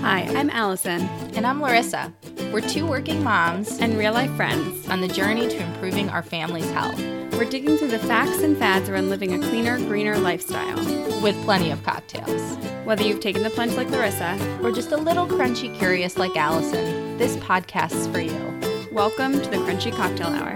Hi, I'm Allison. And I'm Larissa. We're two working moms And real-life friends. on the journey to improving our family's health We're digging through the facts and fads around living a cleaner, greener lifestyle. with plenty of cocktails. Whether you've taken the plunge like Larissa, Or just a little crunchy curious like Allison, this podcast's for you. welcome to the Crunchy Cocktail Hour.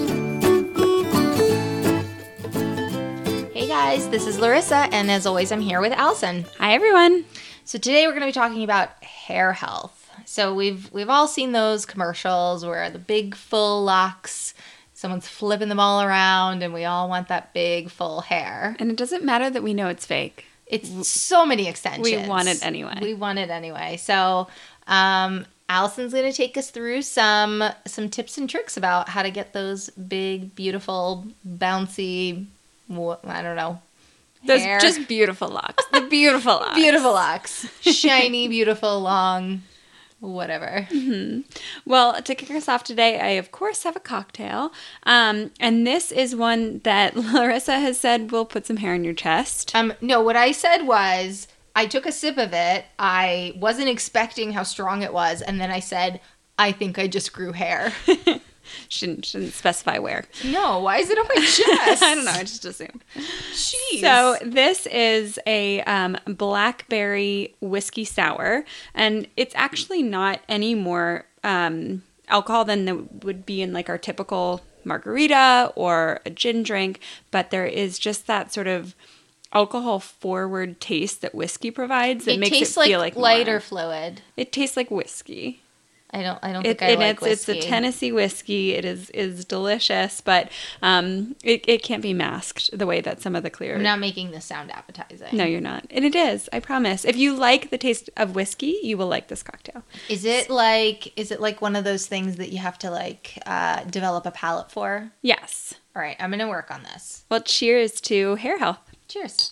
Hey guys, this is Larissa, and as always, I'm here with Allison. Hi, everyone. So today we're going to be talking about hair health. So we've all seen those commercials where the big full locks, someone's flipping them all around, and we all want that big full hair. And it doesn't matter that we know it's fake. It's so many extensions. We want it anyway. We want it anyway. So Allison's going to take us through some tips and tricks about how to get those big, beautiful, bouncy, I don't know, Those hair. just beautiful locks. The beautiful locks. Beautiful locks. Shiny, beautiful, long, whatever. Well, to kick us off today, I, of course, have a cocktail. And this is one that Larissa has said will put some hair in your chest. No, what I said was I took a sip of it. I wasn't expecting how strong it was. And then I said, I think I just grew hair. Shouldn't specify where. No, why is it on my chest? I don't know. I just assumed. Jeez. So this is a blackberry whiskey sour, and it's actually not any more alcohol than there would be in like our typical margarita or a gin drink, but there is just that sort of alcohol-forward taste that whiskey provides that it makes tastes it feel like lighter more. fluid. It tastes like whiskey. I don't think I like whiskey. It's a Tennessee whiskey. It is delicious, but it can't be masked the way that some of the clear. I'm not making this sound appetizing. No, you're not. And it is, I promise. If you like the taste of whiskey, you will like this cocktail. Is it like one of those things that you have to like develop a palate for? Yes. All right, I'm gonna work on this. Well, cheers to hair health. Cheers.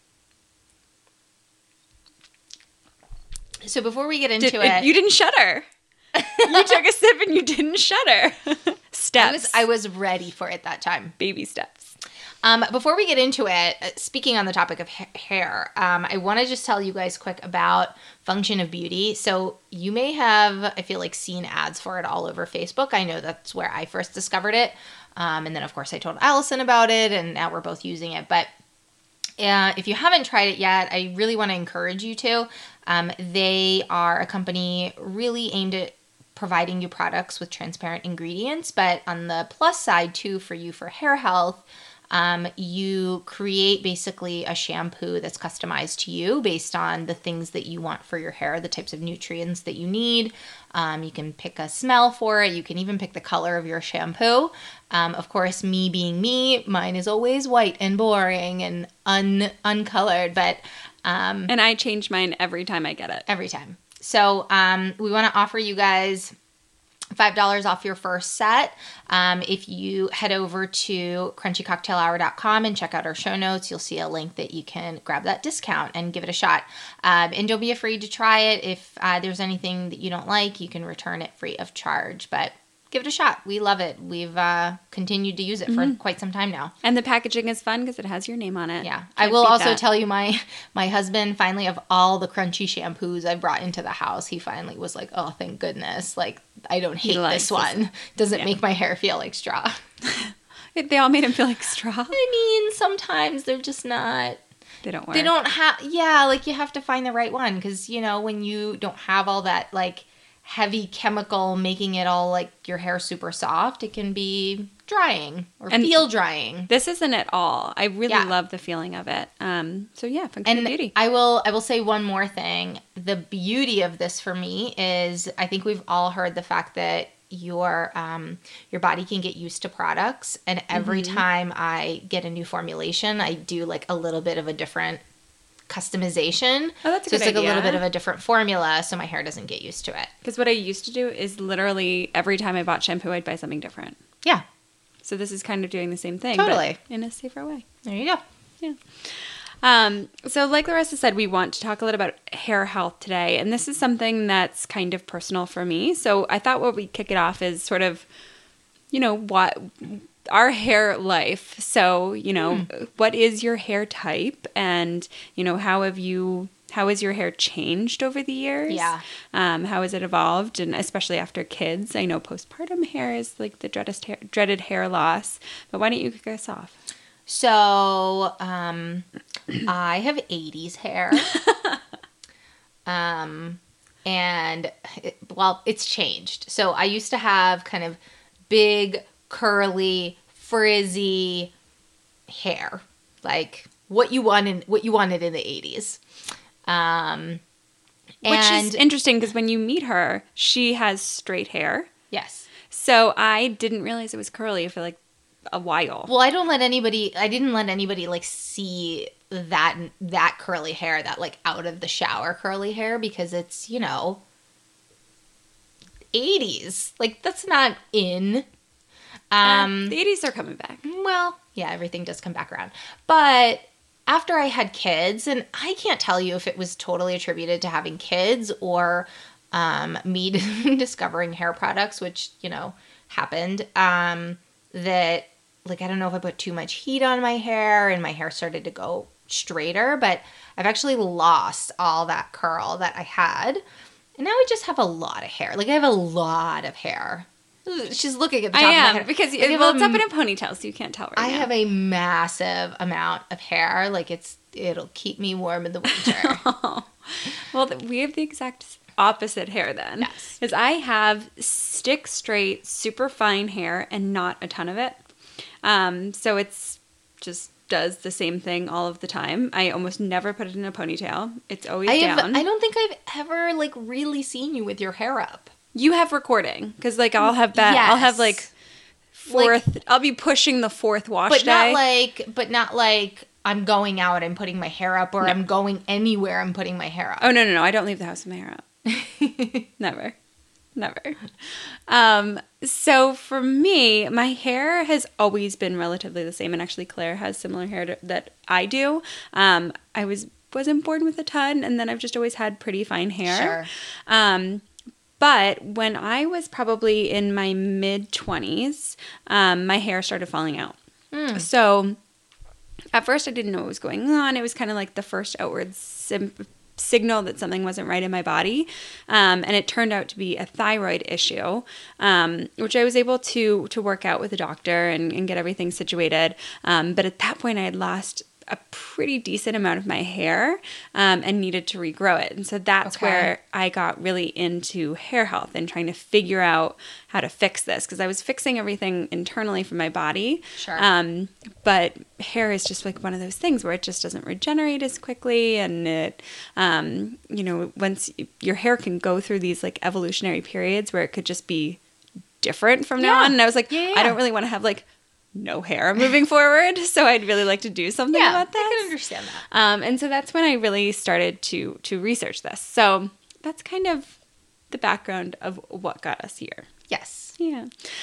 So before we get into it, You didn't shudder. You took a sip and you didn't shudder. Steps. I was ready for it that time. Baby steps. Before we get into it, speaking on the topic of hair, I want to just tell you guys quick about Function of Beauty. So you may have, I feel like, seen ads for it all over Facebook. I know that's where I first discovered it. And then, of course, I told Allison about it, and now we're both using it. But if you haven't tried it yet, I really want to encourage you to. They are a company really aimed at providing you products with transparent ingredients, but on the plus side too, for you for hair health, you create basically a shampoo that's customized to you based on the things that you want for your hair, the types of nutrients that you need. You can pick a smell for it. You can even pick the color of your shampoo. Of course, me being me, mine is always white and boring and uncolored, but And I change mine every time I get it. every time. So we want to offer you guys $5 off your first set. If you head over to crunchycocktailhour.com and check out our show notes, you'll see a link that you can grab that discount and give it a shot. And don't be afraid to try it. If there's anything that you don't like, you can return it free of charge. But give it a shot. We love it. We've continued to use it for quite some time now. And the packaging is fun because it has your name on it. Yeah. Can't I will beat also that. tell you my husband finally, of all the crunchy shampoos I brought into the house, he finally was like, oh, thank goodness. Like, I don't hate likes this one. Doesn't Yeah. make my hair feel like straw. They all made him feel like straw. I mean, sometimes they're just not. They don't work. They don't have. Yeah, like you have to find the right one because, you know, when you don't have all that like heavy chemical making it all like your hair super soft, it can be drying or And feel drying. This isn't at all. I really Yeah. love the feeling of it. So yeah, Function of And Beauty. I will say one more thing. The beauty of this for me is I think we've all heard the fact that your body can get used to products, and every time I get a new formulation, I do like a little bit of a different customization. Oh, that's a so it's good like a little idea. bit of a different formula so my hair doesn't get used to it. Because what I used to do is literally every time I bought shampoo, I'd buy something different. Yeah, So this is kind of doing the same thing, Totally. but in a safer way. there you go. Yeah. So like Larissa said, we want to talk a little about hair health today. And this is something that's kind of personal for me. So I thought what we'd kick it off is sort of, you know, what our hair life. So, you know, what is your hair type? And, you know, how have you how has your hair changed over the years? Yeah. How has it evolved? And especially after kids, I know postpartum hair is like the dreaded hair loss. But why don't you kick us off? So, I have 80s hair. It's changed. So I used to have kind of big, curly, frizzy hair, like what you wanted in the 80s. Which is interesting because when you meet her, she has straight hair. Yes. So I didn't realize it was curly for like a while. Well, I didn't let anybody like see that curly hair, that like out of the shower curly hair, because it's, 80s. Like, that's not in. The 80s are coming back. Well, yeah, everything does come back around. But after I had kids, and I can't tell you if it was totally attributed to having kids or me discovering hair products, which, happened, that, like, I don't know if I put too much heat on my hair and my hair started to go straighter, but I've actually lost all that curl that I had. And now I just have a lot of hair. Like, I have a lot of hair. She's looking at the top of my head. Because it's up in a ponytail, so you can't tell right now. I have a massive amount of hair. Like, it'll keep me warm in the winter. Well, we have the exact opposite hair then. Yes. Because I have stick straight, super fine hair and not a ton of it. So it's just does the same thing all of the time. I almost never put it in a ponytail. It's always down. I don't think I've ever, like, really seen you with your hair up. You have recording, because, like, I'll have that. Yes. I'll have, like, I'll be pushing the fourth wash day. But not like I'm going out and putting my hair up, or I'm going anywhere and putting my hair up. Oh, no. I don't leave the house with my hair up. Never. So for me, my hair has always been relatively the same, and actually Claire has similar hair that I do. I wasn't born with a ton, and then I've just always had pretty fine hair. Sure. But when I was probably in my mid-20s, my hair started falling out. So at first I didn't know what was going on. It was kind of like the first outward signal that something wasn't right in my body. And it turned out to be a thyroid issue, which I was able to work out with a doctor and get everything situated. But at that point I had lost a pretty decent amount of my hair and needed to regrow it. And so that's where I got really into hair health and trying to figure out how to fix this, because I was fixing everything internally from my body. Sure. But hair is just like one of those things where it just doesn't regenerate as quickly, and it, once your hair can go through these like evolutionary periods where it could just be different from now on. And I was like, I don't really want to have like no hair moving forward, so I'd really like to do something about that. I can understand that. And so that's when I really started to research this. So that's kind of the background of what got us here. Yes. Yeah.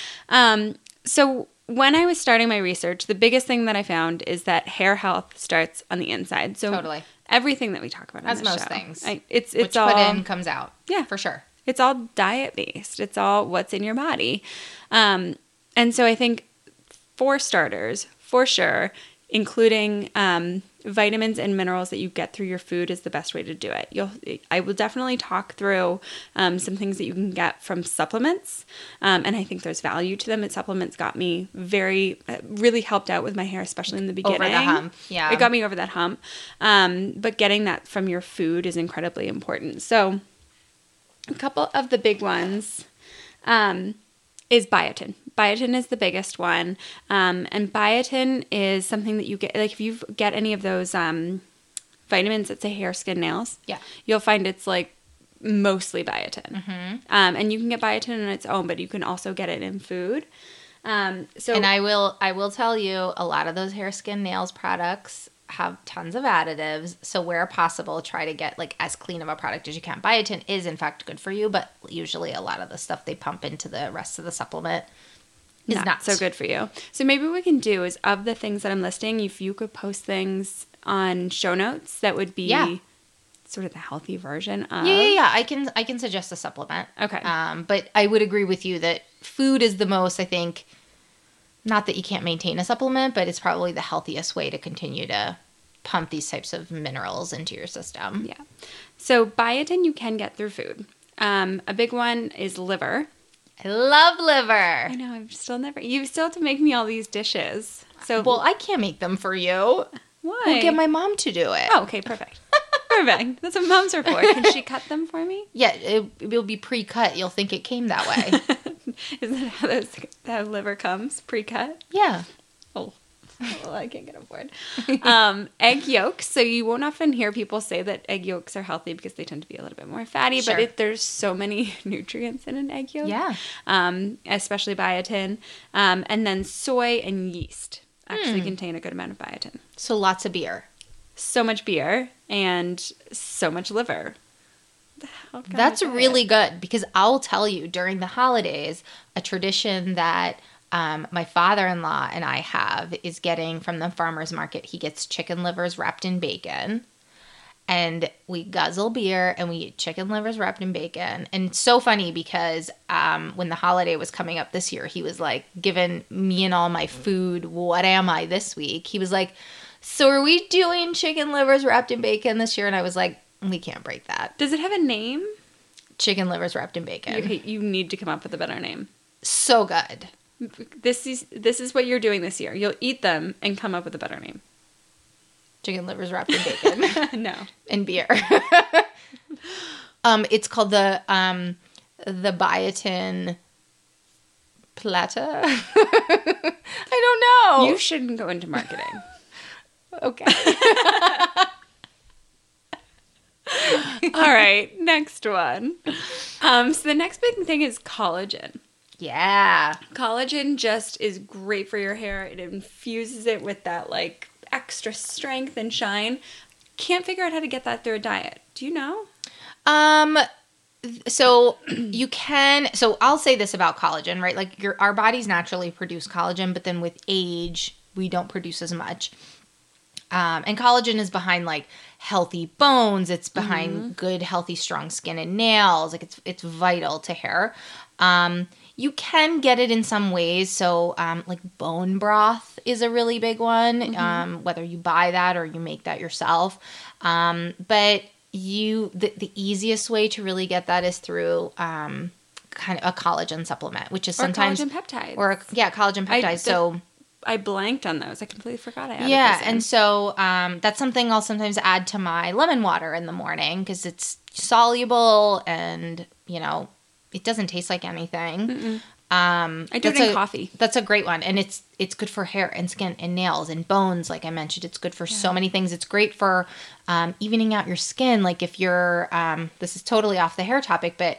So when I was starting my research, the biggest thing that I found is that hair health starts on the inside. So totally everything that we talk about as on this most show, things, it's all put in comes out. Yeah, for sure. It's all diet based. It's all what's in your body. And so I think, for starters, for sure, including vitamins and minerals that you get through your food is the best way to do it. I will definitely talk through some things that you can get from supplements, and I think there's value to them. And supplements got me really helped out with my hair, especially in the beginning. Over the hump, yeah. It got me over that hump. But getting that from your food is incredibly important. So a couple of the big ones is biotin. Biotin is the biggest one. And biotin is something that you get, like if you get any of those vitamins that say hair, skin, nails, you'll find it's like mostly biotin. Mm-hmm. And you can get biotin on its own, but you can also get it in food. And I will tell you, a lot of those hair, skin, nails products have tons of additives, so where possible, try to get like as clean of a product as you can. Biotin is in fact good for you, but usually a lot of the stuff they pump into the rest of the supplement is not so good for you. So maybe what we can do is, of the things that I'm listing, if you could post things on show notes that would be sort of the healthy version of. Yeah. I can suggest a supplement. Okay. But I would agree with you that food is the most, I think, not that you can't maintain a supplement, but it's probably the healthiest way to continue to pump these types of minerals into your system. Yeah. So biotin you can get through food. A big one is liver. I love liver. I know, you still have to make me all these dishes. So Well, I can't make them for you. why? We'll get my mom to do it. Oh, okay, perfect. Perfect. That's what moms are for. Can she cut them for me? Yeah, it will be pre-cut. You'll think it came that way. Isn't that how liver comes? Pre-cut? Yeah. Oh, well, I can't get on board. Egg yolks. So you won't often hear people say that egg yolks are healthy because they tend to be a little bit more fatty, Sure. but there's so many nutrients in an egg yolk. Yeah. Especially biotin. And then soy and yeast actually contain a good amount of biotin. So lots of beer. So much beer and so much liver. How can I That's say really it? good because I'll tell you, during the holidays, a tradition that my father-in-law and I have is getting from the farmer's market. He gets chicken livers wrapped in bacon. And we guzzle beer and we eat chicken livers wrapped in bacon. And it's so funny because when the holiday was coming up this year, he was like, giving me and all my food, what am I this week? He was like, so are we doing chicken livers wrapped in bacon this year? And I was like, we can't break that. Does it have a name? Chicken livers wrapped in bacon. You need to come up with a better name. So good. This is what you're doing this year. You'll eat them and come up with a better name. Chicken livers wrapped in bacon. No. And beer. It's called the biotin plata. I don't know. You shouldn't go into marketing. Okay. All right, next one. So the next big thing is collagen. Yeah. Collagen just is great for your hair. It infuses it with that like extra strength and shine. Can't figure out how to get that through a diet. Do you know? So you can, so I'll say this about collagen, right? Like our bodies naturally produce collagen, but then with age, we don't produce as much. And collagen is behind like healthy bones. It's behind good, healthy, strong skin and nails. Like it's vital to hair. You can get it in some ways. So like bone broth is a really big one, whether you buy that or you make that yourself. But the easiest way to really get that is through kind of a collagen supplement, which is sometimes collagen peptides. Collagen peptides. I blanked on those. I completely forgot I added Yeah, those in. and so that's something I'll sometimes add to my lemon water in the morning because it's soluble and, it doesn't taste like anything. I do it in coffee. That's a great one. And it's good for hair and skin and nails and bones, like I mentioned. It's good for so many things. It's great for evening out your skin. Like if you're, this is totally off the hair topic, but,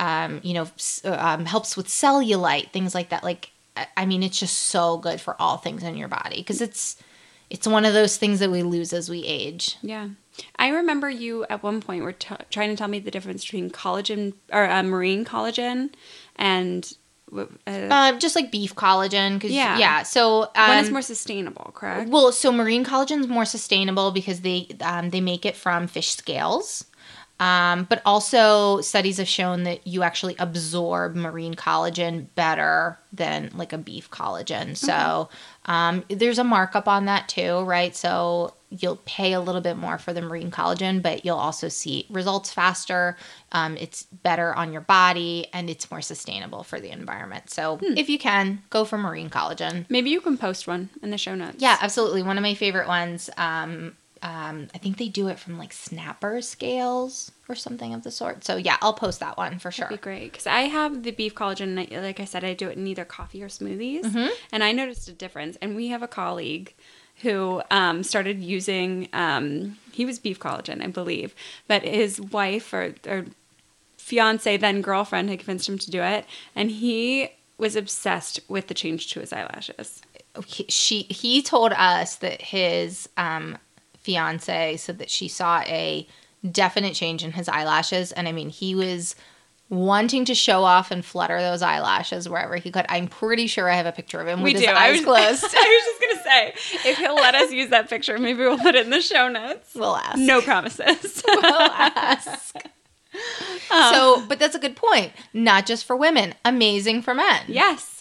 helps with cellulite, things like that. Like, I mean, it's just so good for all things in your body because it's one of those things that we lose as we age. Yeah. I remember you at one point were trying to tell me the difference between collagen or marine collagen and just like beef collagen. Yeah. So one is more sustainable, correct? Well, so marine collagen is more sustainable because they make it from fish scales. But also studies have shown that you actually absorb marine collagen better than like a beef collagen. So there's a markup on that too, right? So you'll pay a little bit more for the marine collagen, but you'll also see results faster. It's better on your body and it's more sustainable for the environment. So if you can, go for marine collagen. Maybe you can post one in the show notes. Yeah, absolutely. One of my favorite ones. I think they do it from like snapper scales or something of the sort. So yeah, I'll post that one for sure. That'd be great because I have the beef collagen. And like I said, I do it in either coffee or smoothies, and I noticed a difference. And we have a colleague who started using. He was beef collagen, I believe, but his wife or fiance, then girlfriend, had convinced him to do it, and he was obsessed with the change to his eyelashes. He told us that his fiance said that she saw a definite change in his eyelashes, and I mean he was wanting to show off and flutter those eyelashes wherever he could. I'm pretty sure I have a picture of him with his eyes closed. I was just gonna say, if he'll let us use that picture, maybe we'll put it in the show notes. We'll ask. No promises. We'll ask. But that's a good point. Not just for women, amazing for men. Yes,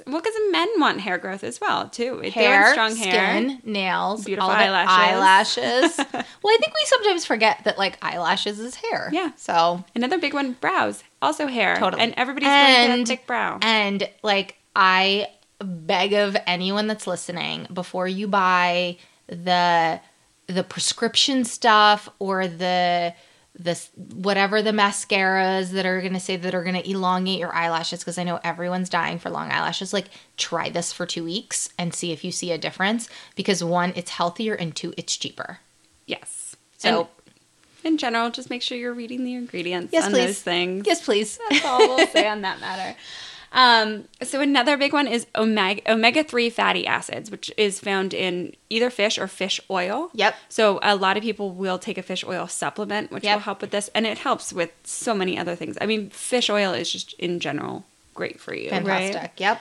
Well, because men want hair growth as well, too. They Hair, want strong hair. skin, nails, Beautiful all of it. eyelashes. Well, I think we sometimes forget that like eyelashes is hair. Yeah. So Another big one, brows. Also hair. Totally. And everybody's going to get a thick brow. And like I beg of anyone that's listening, before you buy the prescription stuff or the whatever the mascaras that are going to say that are going to elongate your eyelashes, because I know everyone's dying for long eyelashes, like try this for 2 weeks and see if you see a difference, because 1, it's healthier, and 2, it's cheaper. Yes. So and in general, just make sure you're reading the ingredients Yes, on please. those things. Yes, please. That's all we'll say on that matter. So another big one is omega-3 fatty acids, which is found in either fish or fish oil. Yep. So a lot of people will take a fish oil supplement, which Yep. will help with this. And it helps with so many other things. I mean, fish oil is just in general great for you. Fantastic. Right? Yep.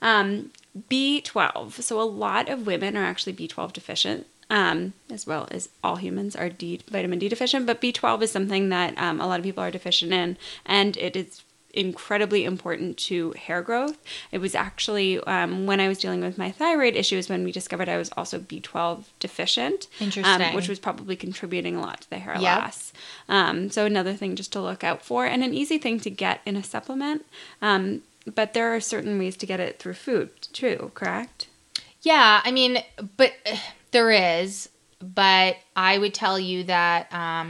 B12. So a lot of women are actually B12 deficient. As well as all humans are vitamin D deficient, but B12 is something that a lot of people are deficient in, and it is incredibly important to hair growth. It was actually when I was dealing with my thyroid issues when we discovered I was also B12 deficient. Interesting. Which was probably contributing a lot to the hair Yep. loss. So another thing just to look out for, and an easy thing to get in a supplement. But there are certain ways to get it through food too, correct? Yeah, I mean, but there is, but I would tell you that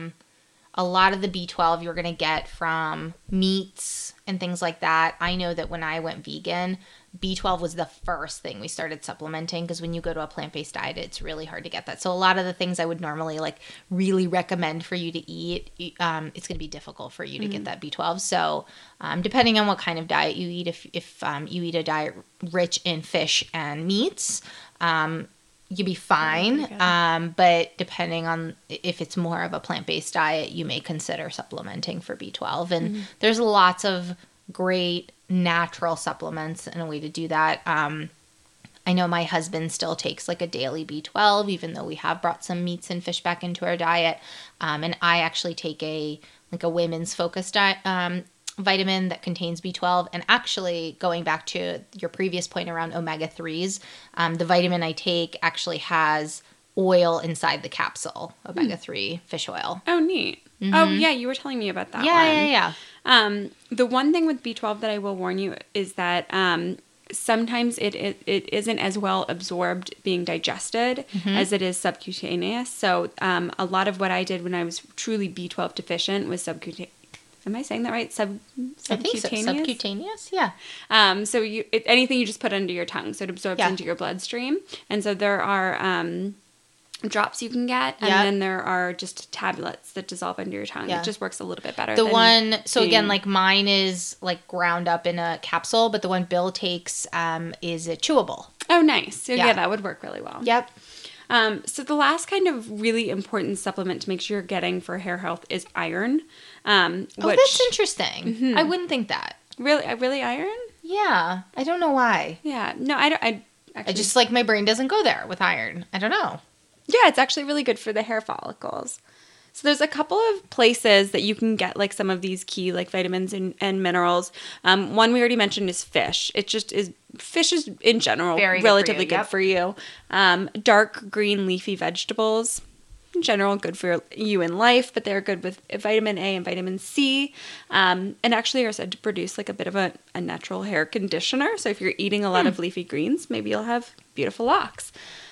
a lot of the B12 you're going to get from meats and things like that. I know that when I went vegan, B12 was the first thing we started supplementing, because when you go to a plant-based diet, it's really hard to get that. So a lot of the things I would normally like really recommend for you to eat, it's going to be difficult for you to get that B12. So depending on what kind of diet you eat, if you eat a diet rich in fish and meats, you'd be fine. But depending on if it's more of a plant-based diet, you may consider supplementing for B12. And there's lots of great natural supplements and a way to do that. I know my husband still takes like a daily B12, even though we have brought some meats and fish back into our diet. And I actually take a women's focused vitamin that contains B12. And actually, going back to your previous point around omega-3s, the vitamin I take actually has oil inside the capsule, omega-3 fish oil. Oh, neat. Oh, yeah, you were telling me about that one. Yeah. The one thing with B12 that I will warn you is that sometimes it isn't as well absorbed being digested as it is subcutaneous. So a lot of what I did when I was truly B12 deficient was subcutaneous. Am I saying that right? Subcutaneous? I think so. Subcutaneous, yeah. So anything you just put under your tongue, so it absorbs into your bloodstream. And so there are drops you can get, and then there are just tablets that dissolve under your tongue. It just works a little bit better. Again, like mine is like ground up in a capsule, but the one Bill takes is a chewable. Oh, nice. So yeah, that would work really well. Yep. So the last kind of really important supplement to make sure you're getting for hair health is iron. That's interesting. I wouldn't think that. Really iron? Yeah. I don't know why. Yeah. No, I don't. I just like my brain doesn't go there with iron. I don't know. Yeah, it's actually really good for the hair follicles. So there's a couple of places that you can get like some of these key like vitamins and minerals. One we already mentioned is fish. Fish is in general relatively good for you. Dark green leafy vegetables, in general, good for you in life, but they're good with vitamin A and vitamin C. And actually are said to produce like a bit of a natural hair conditioner. So if you're eating a lot of leafy greens, maybe you'll have beautiful locks.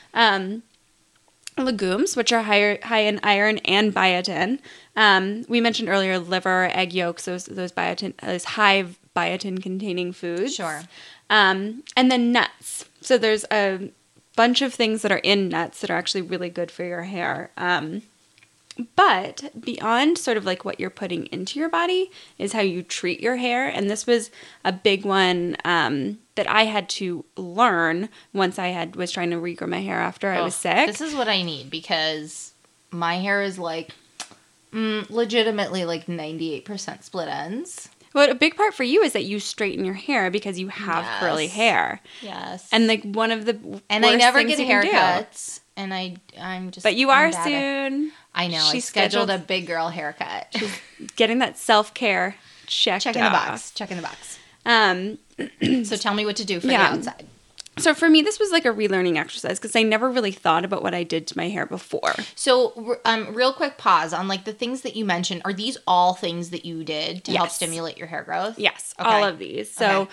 Legumes, which are high in iron and biotin. We mentioned earlier liver, egg yolks, those high biotin containing foods. Sure. And then nuts. So there's a bunch of things that are in nuts that are actually really good for your hair. But beyond sort of like what you're putting into your body is how you treat your hair. And this was a big one that I had to learn once I was trying to regrow my hair after I was sick. This is what I need, because my hair is like legitimately like 98% split ends. Well, a big part for you is that you straighten your hair because you have curly hair. Yes. And like one of the and I never get haircuts. And I'm just. But you are soon. I know. I scheduled a big girl haircut. She's getting that self-care checked in the box. Check in the box. So tell me what to do for the Yeah. outside. So for me, this was like a relearning exercise because I never really thought about what I did to my hair before. So, real quick pause on like the things that you mentioned. Are these all things that you did to help Yes. stimulate your hair growth? Yes, Okay. all of these. So,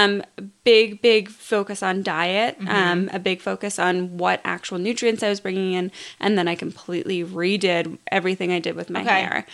big focus on diet, Mm-hmm. a big focus on what actual nutrients I was bringing in, and then I completely redid everything I did with my Okay. hair.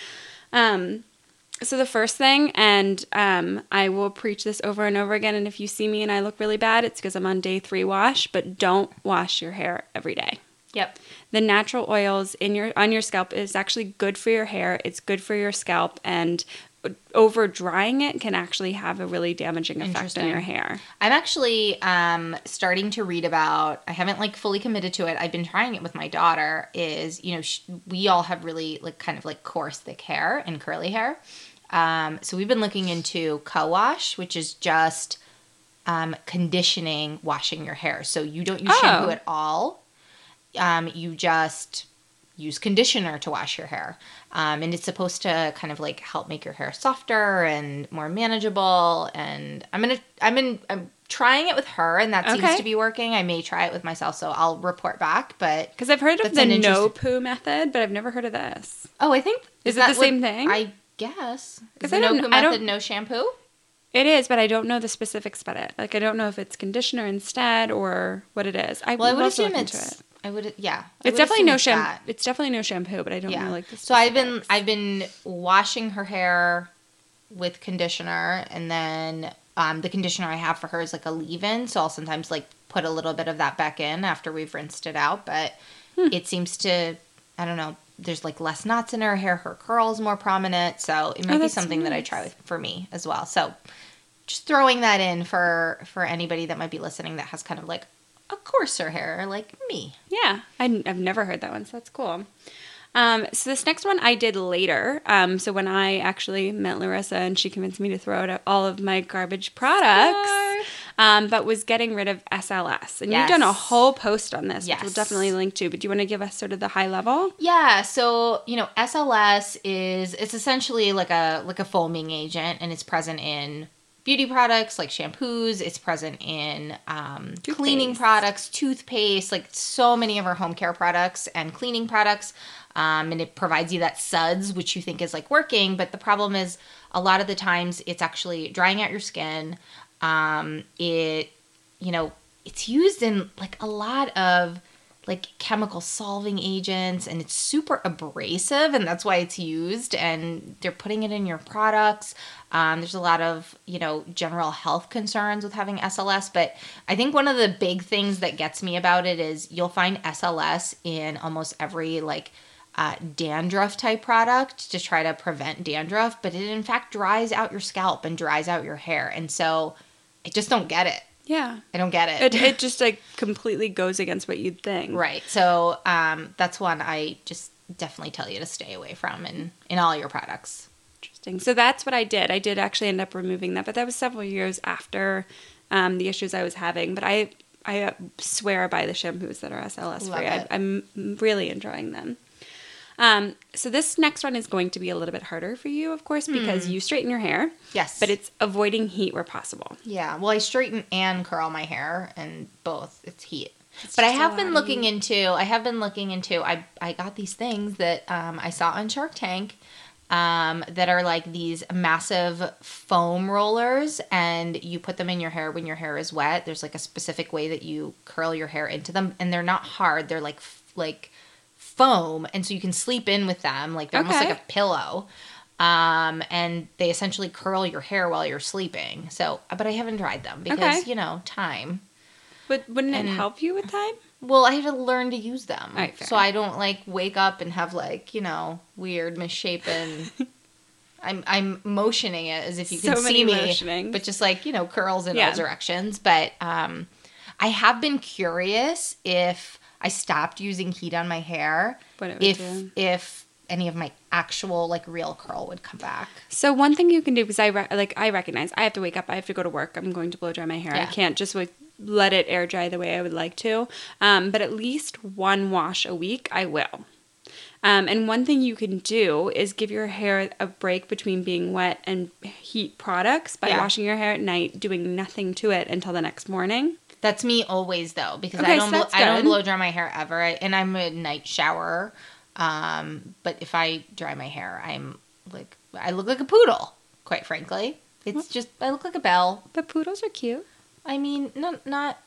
So the first thing, and I will preach this over and over again, and if you see me and I look really bad, it's because I'm on day 3 wash, but don't wash your hair every day. Yep. The natural oils on your scalp is actually good for your hair. It's good for your scalp, and over drying it can actually have a really damaging effect on your hair. I'm actually starting to read about, I haven't like fully committed to it. I've been trying it with my daughter is, we all have really like kind of like coarse, thick hair and curly hair. So we've been looking into co-wash, which is just conditioning, washing your hair. So you don't use shampoo at all. You just use conditioner to wash your hair. And it's supposed to kind of like help make your hair softer and more manageable. And I'm trying it with her, and that seems to be working. I may try it with myself, so I'll report back. But because I've heard of that's the an no interesting- poo method, but I've never heard of this. Oh, I think Is it that the same thing? I guess. Is 'Cause the I no don't- poo I method don't- no shampoo? It is, but I don't know the specifics about it. Like I don't know if it's conditioner instead or what it is. Well, I would love to assume look into it's. it. I would. Yeah. It's definitely no shampoo. shampoo. It's definitely no shampoo, but I don't know like the So specifics. I've been washing her hair with conditioner, and then the conditioner I have for her is like a leave-in, so I'll sometimes like put a little bit of that back in after we've rinsed it out. But it seems to, I don't know, there's like less knots in her hair. Her curl is more prominent, so it might be that's something that I nice. try for me as well. So just throwing that in for anybody that might be listening that has kind of like a coarser hair like me. Yeah, I've never heard that one, so that's cool. So this next one I did later. So when I actually met Larissa and she convinced me to throw out all of my garbage products, but was getting rid of SLS. And you've done a Yes. whole post on this, which we'll Yes. definitely link to. But do you want to give us sort of the high level? Yeah, so SLS it's essentially like a foaming agent, and it's present in beauty products like shampoos. It's present in cleaning Toothpaste. products, toothpaste, like so many of our home care products and cleaning products. And it provides you that suds, which you think is like working, but the problem is a lot of the times it's actually drying out your skin. It's used in like a lot of like chemical solving agents, and it's super abrasive, and that's why it's used, and they're putting it in your products. There's a lot of, general health concerns with having SLS, but I think one of the big things that gets me about it is you'll find SLS in almost every like dandruff type product to try to prevent dandruff, but it in fact dries out your scalp and dries out your hair. And so I just don't get it. Yeah. I don't get it. It just like completely goes against what you'd think. Right. So that's one I just definitely tell you to stay away from in all your products. Interesting. So that's what I did. I did actually end up removing that, but that was several years after the issues I was having. But I swear by the shampoos that are SLS Love free. it. I'm really enjoying them. So this next one is going to be a little bit harder for you, of course, because you straighten your hair. Yes. But it's avoiding heat where possible. Yeah. Well, I straighten and curl my hair, and both. It's heat. But I just a have lot been of looking into, I got these things that I saw on Shark Tank that are like these massive foam rollers, and you put them in your hair when your hair is wet. There's like a specific way that you curl your hair into them, and they're not hard. They're like foam, and so you can sleep in with them. Like they're almost like a pillow. And they essentially curl your hair while you're sleeping. So, but I haven't tried them because, time. But wouldn't it help you with time? Well, I have to learn to use them. All right, fair. So I don't like wake up and have like, weird misshapen. I'm motioning it as if you can So see many me, motionings. but just like, curls in Yeah. all directions. But I have been curious if I stopped using heat on my hair, What it would do. if any of my actual like real curl would come back. So one thing you can do, because I recognize I have to wake up, I have to go to work, I'm going to blow dry my hair. I Yeah. can't just let it air dry the way I would like to. But at least one wash a week, I will. And one thing you can do is give your hair a break between being wet and heat products by washing your hair at night, doing nothing to it until the next morning. That's me always though, because Okay, I don't blow dry my hair ever, and I'm a night showerer. But if I dry my hair, I look like a poodle. Quite frankly, it's just I look like a belle. But poodles are cute. I mean, not not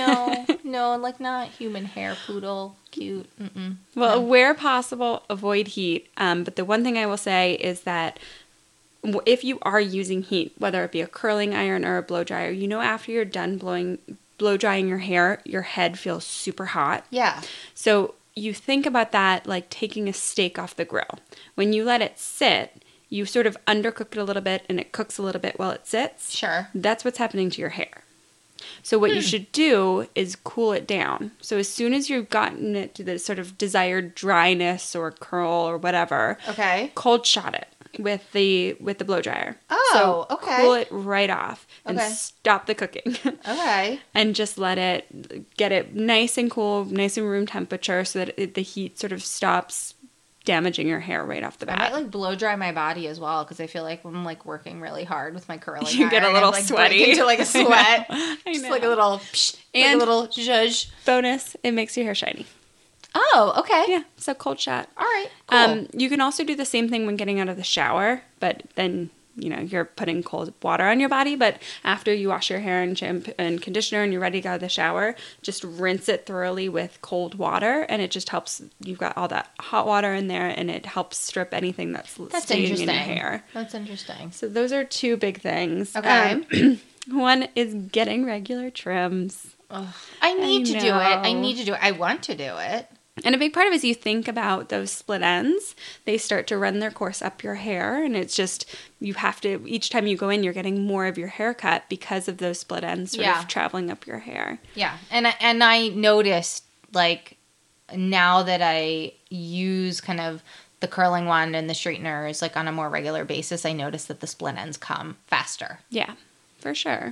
human hair poodle, cute. Mm-mm. Well, where possible, avoid heat. But the one thing I will say is that if you are using heat, whether it be a curling iron or a blow dryer, after you're done blow drying your hair, your head feels super hot. Yeah. So you think about that like taking a steak off the grill. When you let it sit, you sort of undercook it a little bit and it cooks a little bit while it sits. Sure. That's what's happening to your hair. So what you should do is cool it down. So as soon as you've gotten it to the sort of desired dryness or curl or whatever, Okay. cold shot it with the blow dryer. Oh, so okay. cool it right off and Okay. stop the cooking. Okay. And just let it get it nice and cool, nice and room temperature so that the heat sort of stops damaging your hair right off the I bat. might blow dry my body as well, because I feel like when I'm working really hard with my curling You get a iron, little I, sweaty. break into a sweat. I Just know. like a little psh, And- a little zhuzh. Bonus, it makes your hair shiny. Oh, okay. Yeah, so cold shot. All right. Cool. You can also do the same thing when getting out of the shower, but then you're putting cold water on your body. But after you wash your hair and shampoo and conditioner and you're ready to go out of the shower, just rinse it thoroughly with cold water, and it just helps. You've got all that hot water in there, and it helps strip anything that's staying in your hair. That's interesting. So those are two big things. Okay. One is getting regular trims. I need to do it. I know. need to do it. I want to do it. And a big part of it is you think about those split ends. They start to run their course up your hair. And it's just, you have to, each time you go in, you're getting more of your hair cut because of those split ends sort of traveling up your hair. Yeah. And I noticed, now that I use kind of the curling wand and the straighteners, on a more regular basis, I notice that the split ends come faster. Yeah, for sure.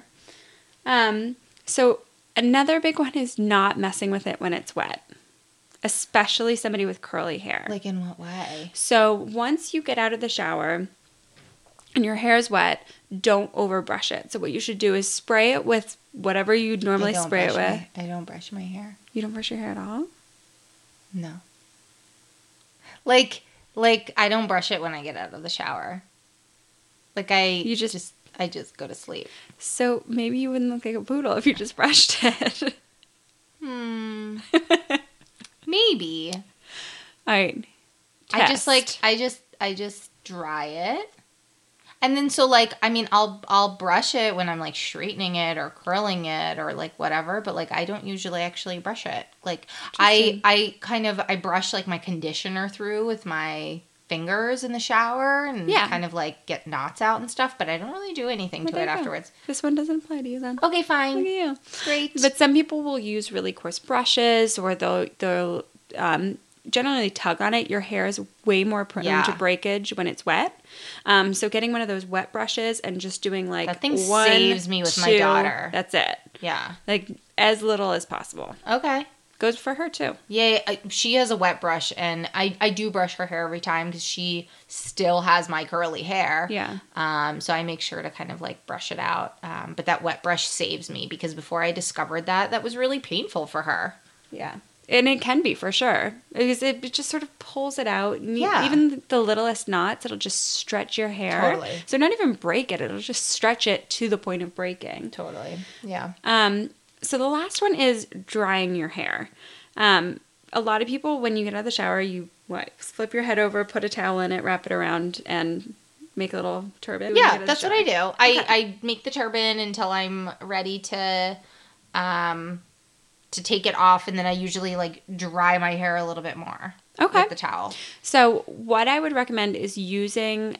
So another big one is not messing with it when it's wet. Especially somebody with curly hair. In what way? So once you get out of the shower and your hair is wet, don't overbrush it. So what you should do is spray it with whatever you'd normally spray it with. I don't brush my hair. You don't brush your hair at all? No. I don't brush it when I get out of the shower. I just go to sleep. So maybe you wouldn't look like a poodle if you just brushed it. Maybe. All right. Test. I just dry it. And then I'll brush it when I'm straightening it or curling it or whatever, but I don't usually actually brush it. I brush my conditioner through with my fingers in the shower and get knots out and stuff, but I don't really do anything to it afterwards. This one doesn't apply to you then. Okay, fine. Look at you. Great. But some people will use really coarse brushes or they'll generally tug on it. Your hair is way more prone to breakage when it's wet. So getting one of those wet brushes and just doing that thing one, saves me with two, my daughter. That's it. Yeah. As little as possible. Okay. Goes for her too. Yeah, she has a wet brush, and I do brush her hair every time because she still has my curly hair. Yeah. So I make sure to kind of brush it out. But that wet brush saves me because before I discovered that was really painful for her. Yeah. And it can be for sure because it just sort of pulls it out. And Yeah. Even the littlest knots, it'll just stretch your hair. Totally. So not even break it. It'll just stretch it to the point of breaking. Totally. Yeah. So the last one is drying your hair. A lot of people, when you get out of the shower, you flip your head over, put a towel in it, wrap it around, and make a little turban. Yeah, that's what I do. Okay. I make the turban until I'm ready to take it off, and then I usually dry my hair a little bit more with the towel. So what I would recommend is using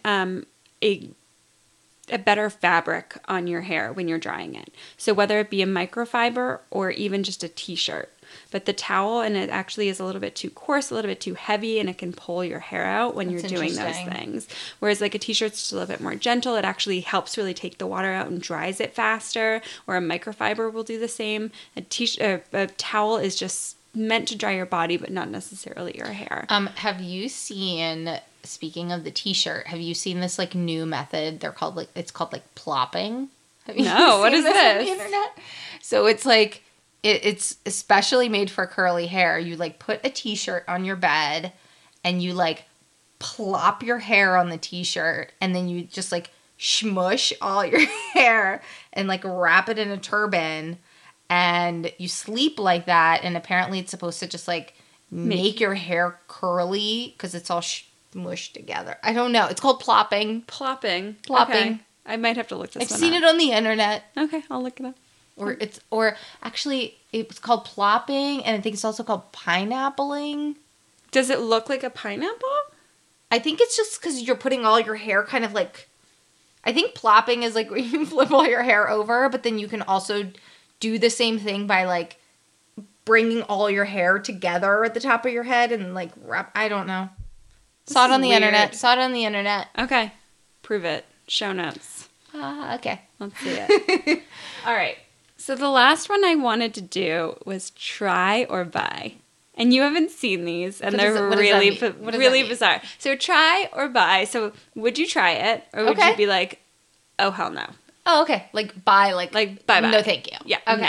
a better fabric on your hair when you're drying it. So whether it be a microfiber or even just a t-shirt. But the towel, and it actually is a little bit too coarse, a little bit too heavy, and it can pull your hair out when you're doing those things. Whereas a t-shirt's just a little bit more gentle. It actually helps really take the water out and dries it faster. Or a microfiber will do the same. A towel is just meant to dry your body, but not necessarily your hair. Have you seen, speaking of the t-shirt, have you seen this like new method? It's called like plopping. Have you No, what seen is this on the this? internet? So it's like, it's especially made for curly hair. You like put a t-shirt on your bed and you like plop your hair on the t-shirt and then you just like smush all your hair and like wrap it in a turban and you sleep like that, and apparently it's supposed to just like make your hair curly because it's all smushed together. I don't know. It's called plopping. Plopping. Plopping. Okay. I might have to look this I've one seen up. it on the internet. Okay, I'll look it up. Or actually it's called plopping, and I think it's also called pineappling. Does it look like a pineapple? I think it's just because you're putting all your hair kind of like, I think plopping is like when you flip all your hair over, but then you can also do the same thing by like bringing all your hair together at the top of your head and like wrap. I don't know. Saw it on the internet. Okay. Prove it. Show notes. Okay. Let's see it. All right. So the last one I wanted to do was try or buy. And you haven't seen these, and they're really bizarre. So try or buy. So would you try it, or would you be like, oh, hell no? Oh, okay. Like buy, like bye. No, thank you. Yeah. Okay. No.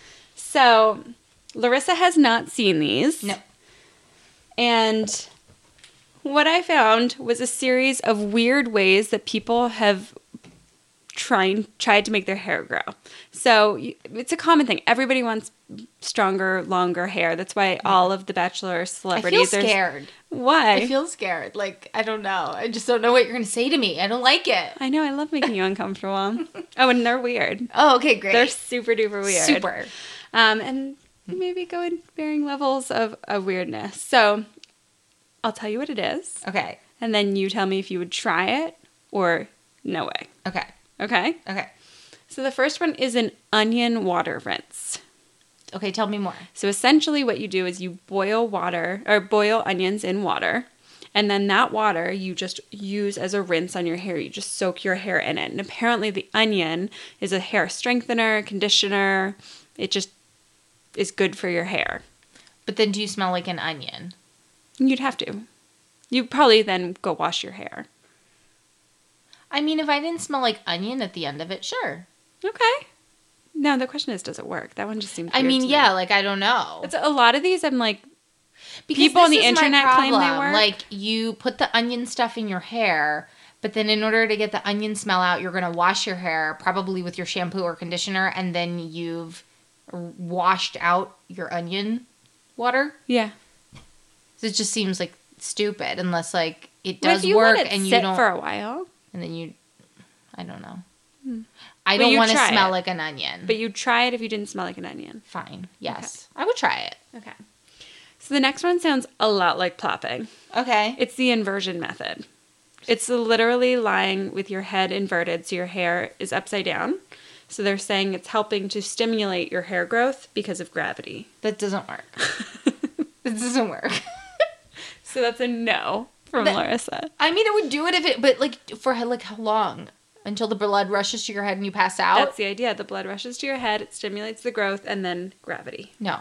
So Larissa has not seen these. No. And what I found was a series of weird ways that people have tried to make their hair grow. So it's a common thing. Everybody wants stronger, longer hair. That's why all of the Bachelor celebrities I feel scared. Why? I feel scared. Like, I don't know. I just don't know what you're going to say to me. I don't like it. I know. I love making you uncomfortable. Oh, and they're weird. Oh, okay, great. They're super duper weird. Super. And maybe go in varying levels of weirdness. So I'll tell you what it is. Okay. And then you tell me if you would try it or no way. Okay. Okay? Okay. So the first one is an onion water rinse. Okay, tell me more. So essentially what you do is you boil onions in water, and then that water you just use as a rinse on your hair. You just soak your hair in it. And apparently the onion is a hair strengthener, conditioner. It just is good for your hair. But then do you smell like an onion? You'd have to. You'd probably then go wash your hair. I mean, if I didn't smell like onion at the end of it, sure. Okay. No, the question is, does it work? That one just seemed weird I mean, to yeah, me. like, I don't know. It's a lot of these I'm like, Because people on this the is my internet claim they problem. work. Like, you put the onion stuff in your hair, but then in order to get the onion smell out, you're going to wash your hair, probably with your shampoo or conditioner, and then you've washed out your onion water. Yeah. So it just seems like stupid unless, like, it But does if you work let it and you sit don't. for a while. And then you, I don't know. But I don't you want to try smell it. like an onion. But you'd try it if you didn't smell like an onion. Fine. Yes. I would try it. Okay. So the next one sounds a lot like plopping. Okay. It's the inversion method. It's literally lying with your head inverted so your hair is upside down. So they're saying it's helping to stimulate your hair growth because of gravity. That doesn't work. It doesn't work. So that's a no from Larissa. I mean, it would do it if it, but like for like how long? Until the blood rushes to your head and you pass out? That's the idea. The blood rushes to your head, it stimulates the growth, and then gravity. No.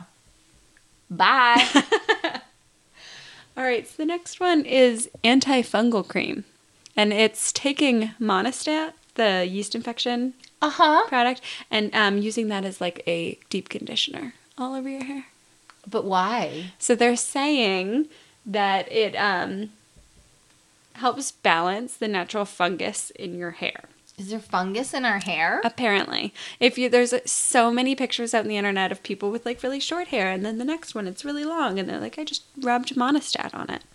Bye. All right, so the next one is antifungal cream. And it's taking Monistat, the yeast infection product, and using that as like a deep conditioner all over your hair. But why? So they're saying that it helps balance the natural fungus in your hair. Is there fungus in our hair? Apparently. There's so many pictures out on the internet of people with like really short hair, and then the next one it's really long, and they're like, I just rubbed Monistat on it.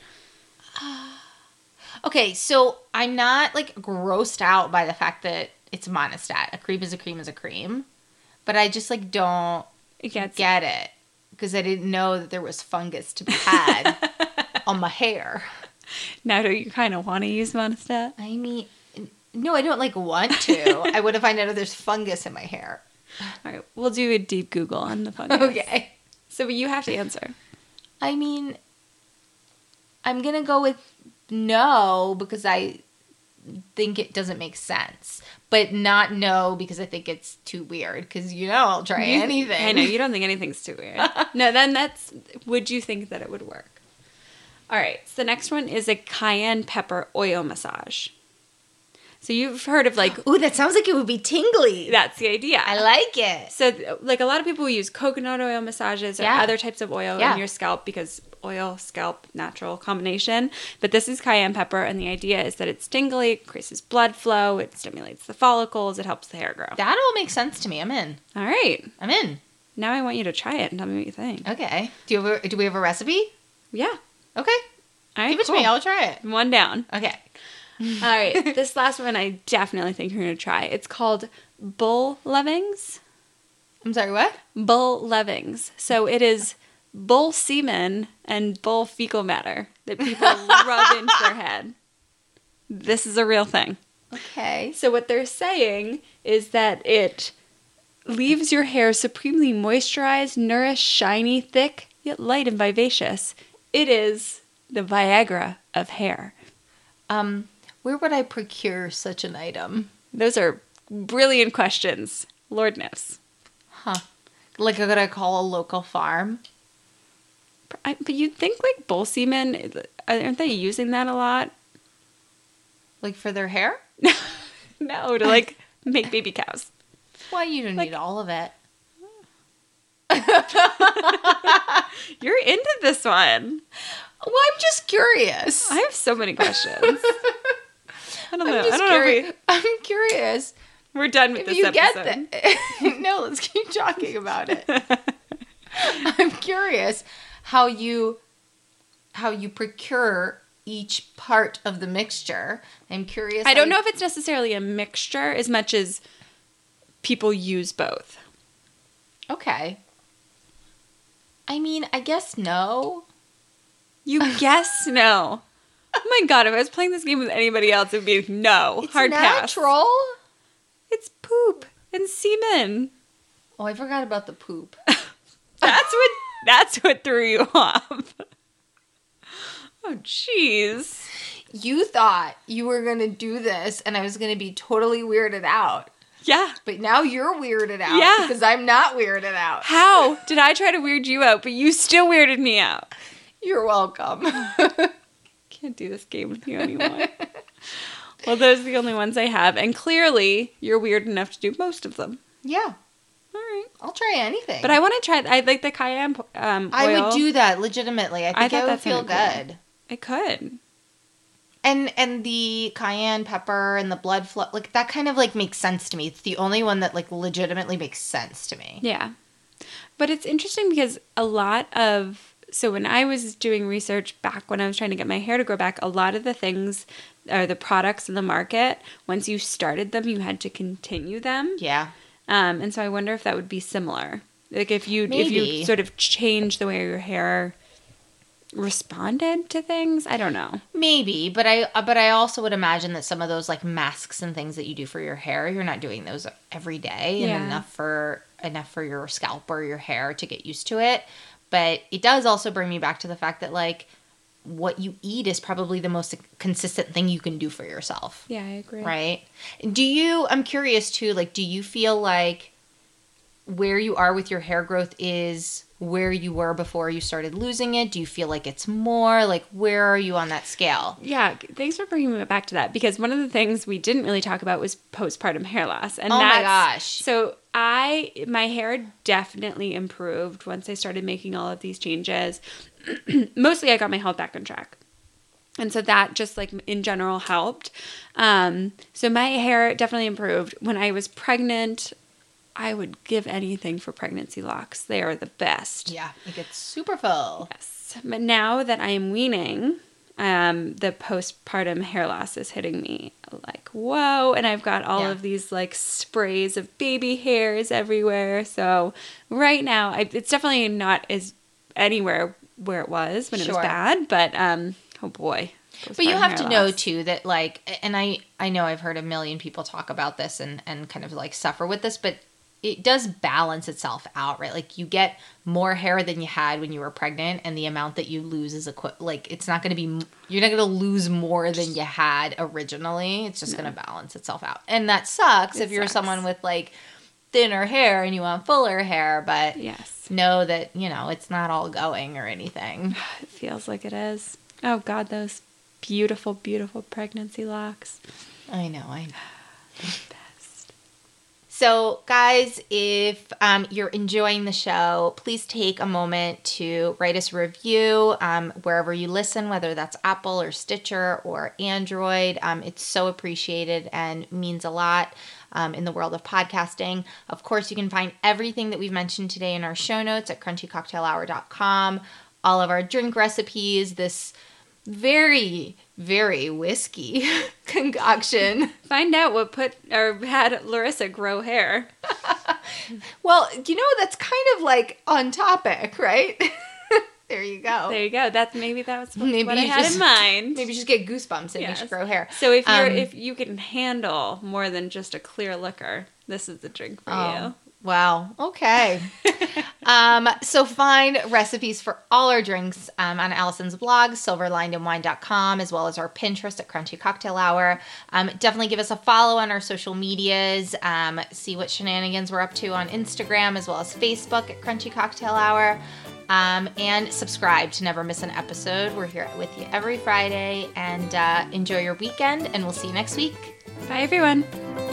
Okay, so I'm not like grossed out by the fact that it's Monistat. A cream is a cream is a cream. But I just like don't get it. Because I didn't know that there was fungus to be had on my hair. Now do you kind of want to use Monistat? I mean, no, I don't like want to. I want to find out if there's fungus in my hair. All right, we'll do a deep Google on the fungus. Okay. So you have to answer. I mean, I'm going to go with no because I think it doesn't make sense, but not no because I think it's too weird. Because I'll try anything. I know you don't think anything's too weird. No, then would you think that it would work? All right, so the next one is a cayenne pepper oil massage. So you've heard of Ooh, that sounds like it would be tingly. That's the idea. I like it. So like a lot of people use coconut oil massages or other types of oil in your scalp because oil, scalp, natural combination. But this is cayenne pepper, and the idea is that it's tingly, it increases blood flow, it stimulates the follicles, it helps the hair grow. That all makes sense to me. I'm in. All right. I'm in. Now I want you to try it and tell me what you think. Okay. Do we have a recipe? Yeah. Okay. All right, give it to me. I'll try it. One down. Okay. All right. This last one I definitely think you're going to try. It's called bull lovings. I'm sorry, what? Bull lovings. So it is bull semen and bull fecal matter that people rub into their head. This is a real thing. Okay. So what they're saying is that it leaves your hair supremely moisturized, nourished, shiny, thick, yet light and vivacious. It is the Viagra of hair. Where would I procure such an item? Those are brilliant questions. Lord knows. Huh. Like, could I call a local farm? But you'd think like bull semen, aren't they using that a lot? Like for their hair? No, to like make baby cows. Why, you don't need all of it. You're into this one. Well, I'm just curious. I have so many questions. I don't know. I'm curious. We're done with this episode. No, let's keep talking about it. I'm curious how you procure each part of the mixture. I'm curious. I don't know if it's necessarily a mixture as much as people use both. Okay. I mean, I guess no. You guess no. Oh my god, if I was playing this game with anybody else, it would be no. It's hard pass. natural. It's poop and semen. Oh, I forgot about the poop. That's what threw you off. Oh, jeez. You thought you were going to do this and I was going to be totally weirded out. Yeah. But now you're weirded out because I'm not weirded out. How did I try to weird you out, but you still weirded me out? You're welcome. Can't do this game with you anymore. Well, those are the only ones I have. And clearly, you're weird enough to do most of them. Yeah. All right. I'll try anything. But I want to try, I like the cayenne oil. I would do that, legitimately. I think it would feel good. Cool. It could. And the cayenne pepper and the blood flow, like, that kind of, like, makes sense to me. It's the only one that, like, legitimately makes sense to me. Yeah. But it's interesting because so when I was doing research back when I was trying to get my hair to grow back, a lot of the things or the products in the market, once you started them, you had to continue them. Yeah. And so I wonder if that would be similar. Like if you sort of change the way your hair responded to things. I don't know. Maybe, but I also would imagine that some of those like masks and things that you do for your hair, you're not doing those every day and enough for your scalp or your hair to get used to it. But it does also bring me back to the fact that like what you eat is probably the most consistent thing you can do for yourself. Yeah, I agree. Right? I'm curious too, like, do you feel like where you are with your hair growth is where you were before you started losing it? Do you feel like it's more? Like, where are you on that scale? Yeah, thanks for bringing me back to that, because one of the things we didn't really talk about was postpartum hair loss. And my gosh. So my hair definitely improved once I started making all of these changes. Mostly I got my health back on track. And so that just like in general helped. So my hair definitely improved. When I was pregnant, I would give anything for pregnancy locks. They are the best. Yeah, it gets super full. Yes. But now that I am weaning, the postpartum hair loss is hitting me like, whoa. And I've got all of these like sprays of baby hairs everywhere. So right now, it's definitely not as anywhere where it was when it was bad. But oh boy. But you have to know too that like, and I know I've heard a million people talk about this and kind of like suffer with this, but it does balance itself out, right? Like you get more hair than you had when you were pregnant, and the amount that you lose is like it's not going to be, you're not going to lose more than you had originally. It's just going to balance itself out. And that sucks if you're someone with like thinner hair and you want fuller hair, but know that, you know, it's not all going or anything. It feels like it is. Oh God, those beautiful, beautiful pregnancy locks. I know. Best. So guys, if you're enjoying the show, please take a moment to write us a review wherever you listen, whether that's Apple or Stitcher or Android. It's so appreciated and means a lot in the world of podcasting. Of course, you can find everything that we've mentioned today in our show notes at crunchycocktailhour.com. All of our drink recipes, this very, very whiskey concoction. Find out what had Larissa grow hair. Well, you know, that's kind of like on topic, right? There you go. There you go. That was what I had in mind. Maybe just get goosebumps and you should grow hair. So if you can handle more than just a clear liquor, this is the drink for you. Wow. Okay. So find recipes for all our drinks on Allison's blog, silverlinedinwine.com, as well as our Pinterest at Crunchy Cocktail Hour. Definitely give us a follow on our social medias. See what shenanigans we're up to on Instagram, as well as Facebook at Crunchy Cocktail Hour. And subscribe to never miss an episode. We're here with you every Friday, and enjoy your weekend, and we'll see you next week. Bye, everyone.